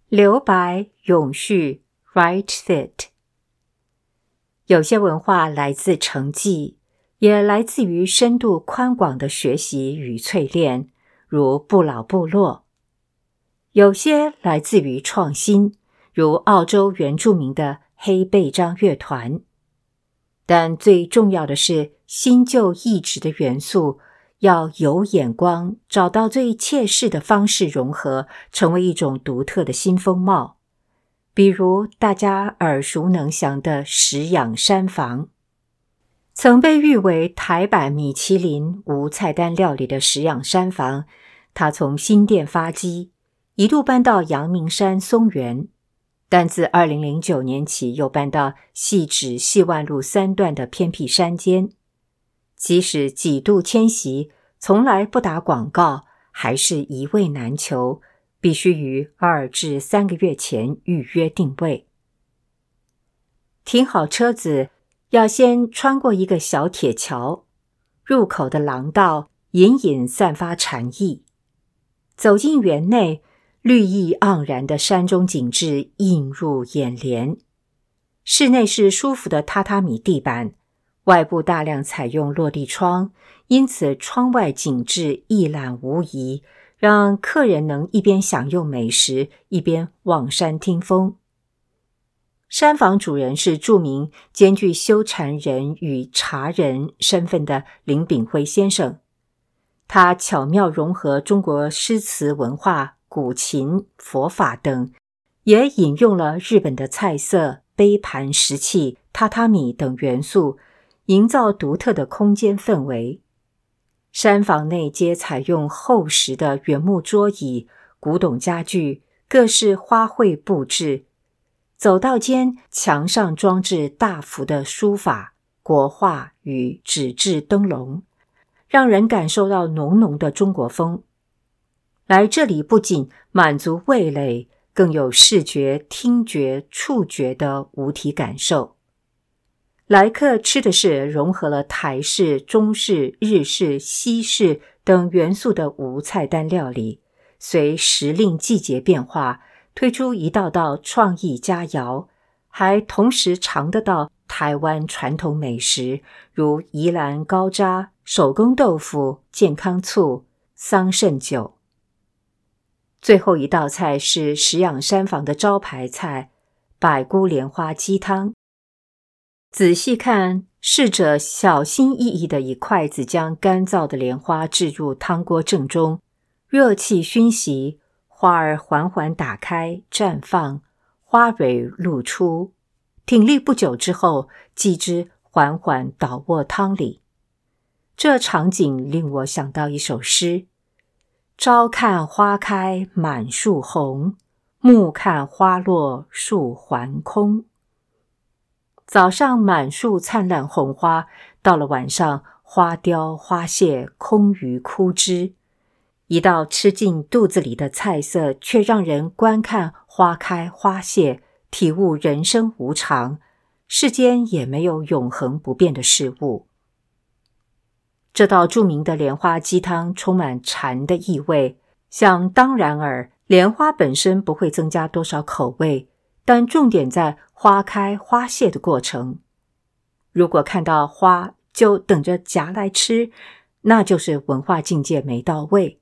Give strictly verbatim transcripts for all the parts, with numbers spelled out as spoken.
留白永续 right fit。 有些文化来自成绩，也来自于深度宽广的学习与淬炼，如不老部落；有些来自于创新，如澳洲原住民的黑背章乐团。但最重要的是，新旧异质的元素要有眼光，找到最切适的方式融合，成为一种独特的新风貌。比如大家耳熟能详的食养山房，曾被誉为台版米其林无菜单料理的食养山房，它从新店发迹，一度搬到阳明山松原，但自二零零九年起又搬到汐止细万路三段的偏僻山间。即使几度迁徙，从来不打广告，还是一位难求，必须于二至三个月前预约定位。停好车子，要先穿过一个小铁桥，入口的廊道隐隐散发禅意。走进园内，绿意盎然的山中景致映入眼帘。室内是舒服的榻榻米地板，外部大量采用落地窗，因此窗外景致一览无遗，让客人能一边享用美食，一边望山听风。山房主人是著名兼具修禅人与茶人身份的林炳辉先生，他巧妙融合中国诗词文化、古琴、佛法等，也引用了日本的菜色、杯盘石器、榻榻米等元素，营造独特的空间氛围。山房内皆采用厚实的原木桌椅、古董家具、各式花卉布置。走道间墙上装置大幅的书法、国画与纸质灯笼，让人感受到浓浓的中国风。来这里不仅满足味蕾，更有视觉、听觉、触觉的五体感受。来客吃的是融合了台式、中式、日式、西式等元素的无菜单料理，随时令季节变化，推出一道道创意佳肴，还同时尝得到台湾传统美食，如宜兰高渣、手工豆腐、健康醋、桑葚酒。最后一道菜是食养山房的招牌菜百菇莲花鸡汤。仔细看，侍者小心翼翼地以筷子将干燥的莲花置入汤锅正中，热气熏习，花儿缓缓打开绽放，花蕊露出，挺立不久之后，鸡汁缓缓倒卧汤里。这场景令我想到一首诗：朝看花开满树红，暮看花落树还空。早上满树灿烂红花，到了晚上花凋花谢，空余枯枝。一道吃进肚子里的菜色，却让人观看花开花谢，体悟人生无常，世间也没有永恒不变的事物。这道著名的莲花鸡汤充满禅的意味，想当然尔，莲花本身不会增加多少口味，但重点在花开花谢的过程。如果看到花就等着夹来吃，那就是文化境界没到位。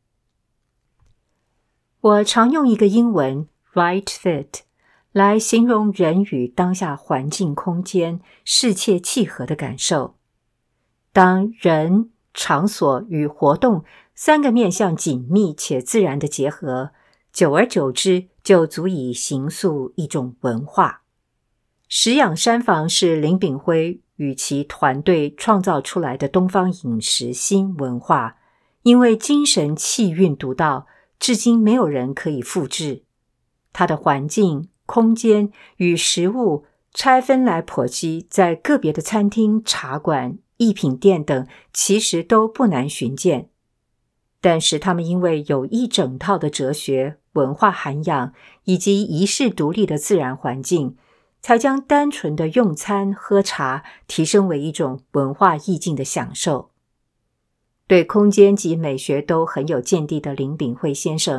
我常用一个英文 right fit 来形容人与当下环境空间适切契合的感受。当人、场所与活动三个面向紧密且自然的结合，久而久之就足以形塑一种文化。食养山房是林炳辉与其团队创造出来的东方饮食新文化，因为精神气韵独到，至今没有人可以复制。它的环境、空间与食物拆分来剖析，在个别的餐厅、茶馆、艺品店等其实都不难寻见。但是他们因为有一整套的哲学、文化涵养以及仪式独立的自然环境，才将单纯的用餐喝茶提升为一种文化意境的享受。对空间及美学都很有见地的林炳辉先生，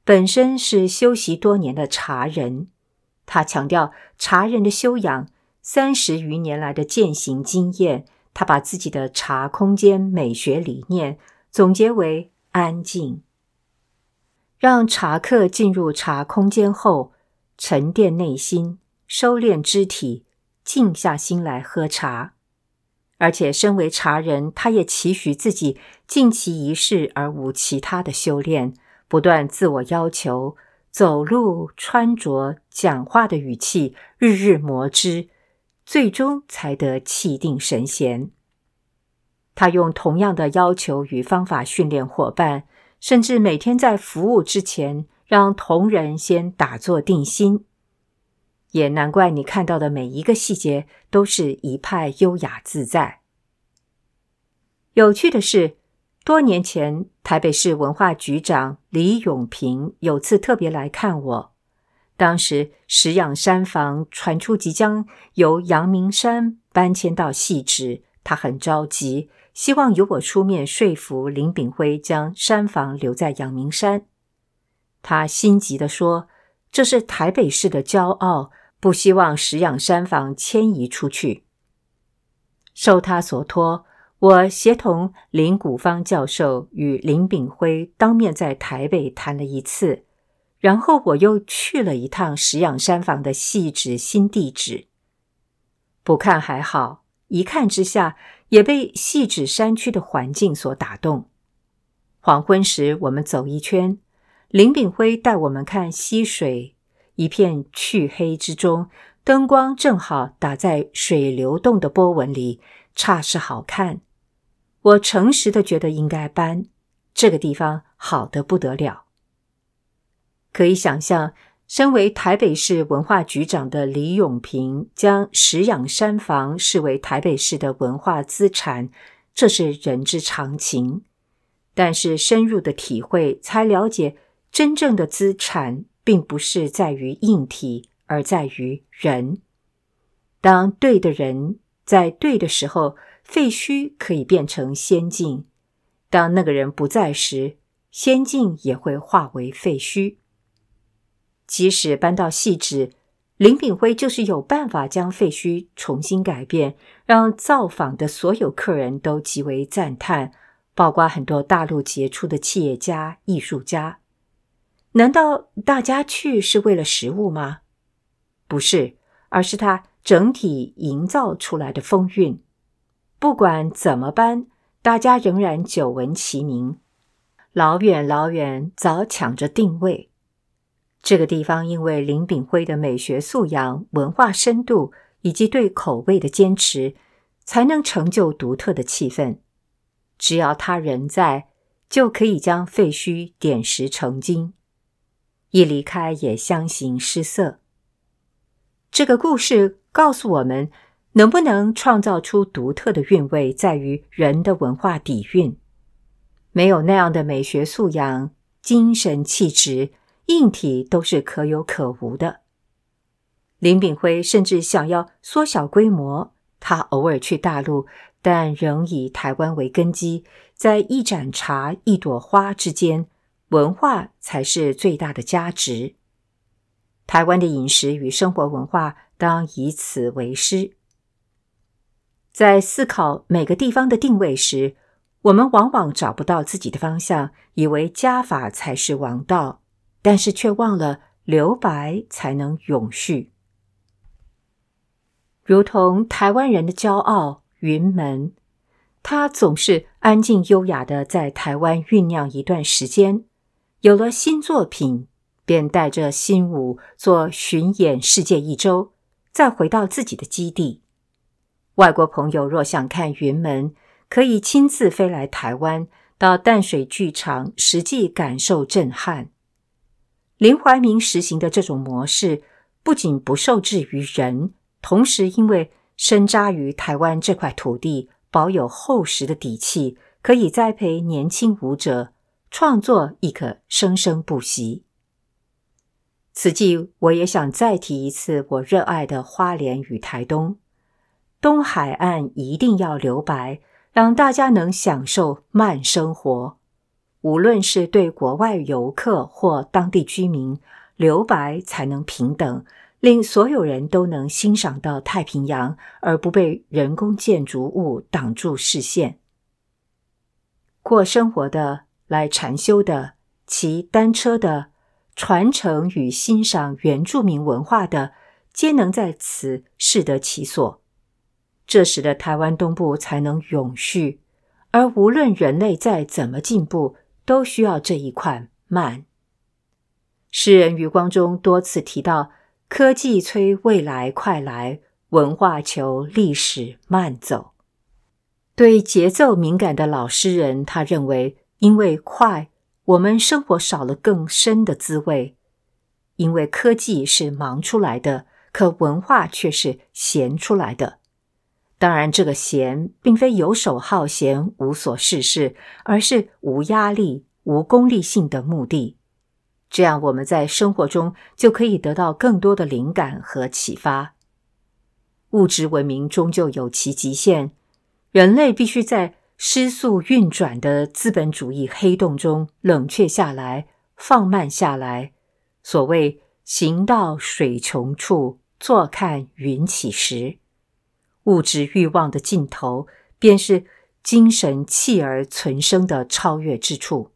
本身是修习多年的茶人，他强调茶人的修养，三十余年来的践行经验，他把自己的茶空间美学理念总结为安静。让茶客进入茶空间后，沉淀内心，收敛肢体，静下心来喝茶。而且身为茶人，他也期许自己尽其一事而无其他的修炼，不断自我要求，走路、穿着、讲话的语气日日磨之，最终才得气定神闲。他用同样的要求与方法训练伙伴，甚至每天在服务之前让同仁先打坐定心。也难怪你看到的每一个细节都是一派优雅自在。有趣的是，多年前台北市文化局长李永平有次特别来看我，当时石养山房传出即将由阳明山搬迁到汐止，他很着急，希望由我出面说服林炳辉将山房留在阳明山。他心急地说，这是台北市的骄傲，不希望石养山房迁移出去。受他所托，我协同林谷芳教授与林炳辉当面在台北谈了一次，然后我又去了一趟石养山房的汐止新地址。不看还好，一看之下也被汐止山区的环境所打动。黄昏时我们走一圈，林炳辉带我们看溪水，一片黢黑之中，灯光正好打在水流动的波纹里，煞是好看。我诚实地觉得应该搬，这个地方好得不得了。可以想象，身为台北市文化局长的李永平将石养山房视为台北市的文化资产，这是人之常情。但是深入的体会才了解，真正的资产并不是在于硬体，而在于人。当对的人在对的时候，废墟可以变成仙境；当那个人不在时，仙境也会化为废墟。即使搬到汐止，林炳辉就是有办法将废墟重新改变，让造访的所有客人都极为赞叹，包括很多大陆杰出的企业家、艺术家。难道大家去是为了食物吗？不是，而是它整体营造出来的风韵。不管怎么搬，大家仍然久闻其名，老远老远早抢着定位。这个地方因为林炳辉的美学素养、文化深度以及对口味的坚持，才能成就独特的气氛。只要他人在，就可以将废墟点石成金。一离开也相形失色。这个故事告诉我们，能不能创造出独特的韵味，在于人的文化底蕴。没有那样的美学素养、精神气质，硬体都是可有可无的。林炳辉甚至想要缩小规模，他偶尔去大陆，但仍以台湾为根基，在一盏茶、一朵花之间，文化才是最大的价值。台湾的饮食与生活文化当以此为师。在思考每个地方的定位时，我们往往找不到自己的方向，以为加法才是王道，但是却忘了留白才能永续。如同台湾人的骄傲云门，他总是安静优雅地在台湾酝酿一段时间，有了新作品，便带着新舞做巡演世界一周，再回到自己的基地。外国朋友若想看云门，可以亲自飞来台湾，到淡水剧场实际感受震撼。林怀民实行的这种模式，不仅不受制于人，同时因为深扎于台湾这块土地，保有厚实的底气，可以栽培年轻舞者，创作亦可生生不息。此际我也想再提一次我热爱的花莲与台东。东海岸一定要留白，让大家能享受慢生活。 无论是对国外游客或当地居民，留白才能平等，令所有人都能欣赏到太平洋，而不被人工建筑物挡住视线。过生活的、来禅修的、骑单车的、传承与欣赏原住民文化的，皆能在此适得其所。这使得台湾东部才能永续，而无论人类再怎么进步，都需要这一款慢。诗人余光中多次提到，科技催未来快来，文化求历史慢走。对节奏敏感的老诗人，他认为因为快，我们生活少了更深的滋味。因为科技是忙出来的，可文化却是闲出来的。当然，这个闲并非游手好闲、无所事事，而是无压力、无功利性的目的。这样我们在生活中就可以得到更多的灵感和启发。物质文明终究有其极限，人类必须在失速运转的资本主义黑洞中冷却下来，放慢下来。所谓行到水穷处，坐看云起时。物质欲望的尽头，便是精神弃而存生的超越之处。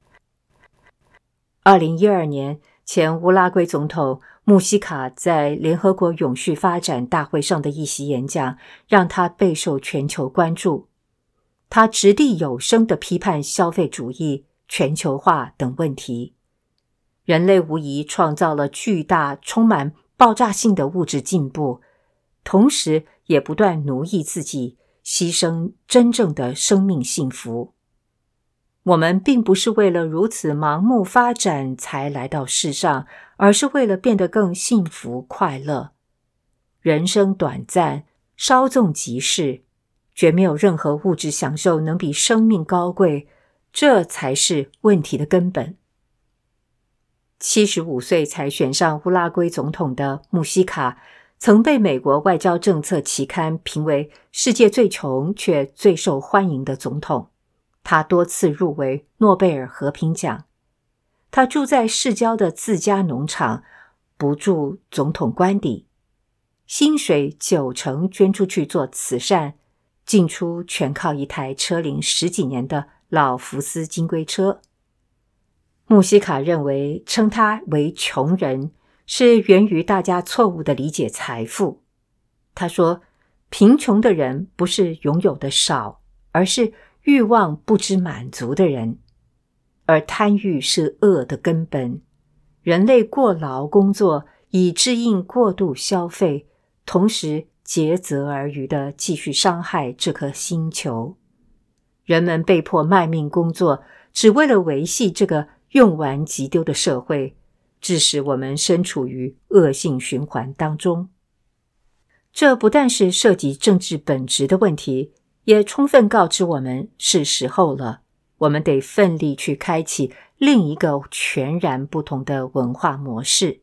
二零一二年，前乌拉圭总统穆希卡在联合国永续发展大会上的一席演讲，让他备受全球关注。他掷地有声地批判消费主义、全球化等问题。人类无疑创造了巨大、充满爆炸性的物质进步，同时也不断奴役自己，牺牲真正的生命幸福。我们并不是为了如此盲目发展才来到世上，而是为了变得更幸福快乐。人生短暂，稍纵即逝，绝没有任何物质享受能比生命高贵，这才是问题的根本。七十五岁才选上乌拉圭总统的穆希卡，曾被美国外交政策期刊评为世界最穷却最受欢迎的总统。他多次入围诺贝尔和平奖。他住在市郊的自家农场，不住总统官邸，薪水九成捐出去做慈善，进出全靠一台车龄十几年的老福斯金龟车。穆希卡认为称他为穷人是源于大家错误的理解财富。他说，贫穷的人不是拥有的少，而是欲望不知满足的人。而贪欲是恶的根本。人类过劳工作，以支应过度消费，同时竭泽而渔地继续伤害这颗星球。人们被迫卖命工作，只为了维系这个用完即丢的社会，致使我们身处于恶性循环当中。这不但是涉及政治本质的问题，也充分告知我们是时候了，我们得奋力去开启另一个全然不同的文化模式。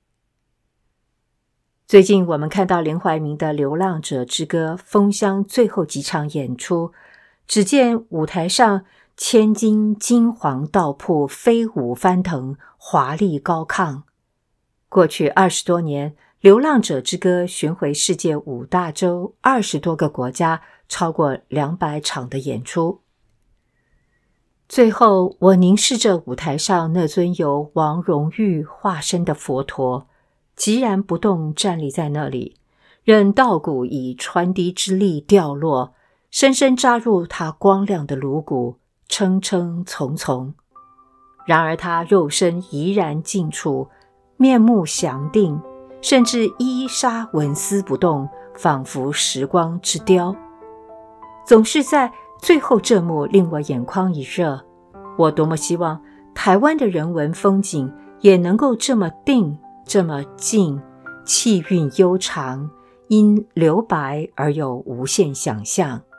最近我们看到林怀民的《流浪者之歌》封箱最后几场演出，只见舞台上千金金黄道铺飞舞翻腾，华丽高亢。过去二十多年，《流浪者之歌》巡回世界五大洲二十多个国家，超过两百场的演出。最后，我凝视着舞台上那尊由王荣玉化身的佛陀，寂然不动站立在那里，任稻谷以传笛之力掉落，深深扎入他光亮的颅骨，称称从从。然而他肉身怡然静处，面目详定，甚至衣纱纹丝不动，仿佛时光之雕。总是在最后这幕令我眼眶一热，我多么希望台湾的人文风景也能够这么定，这么静，气韵悠长，因留白而有无限想象。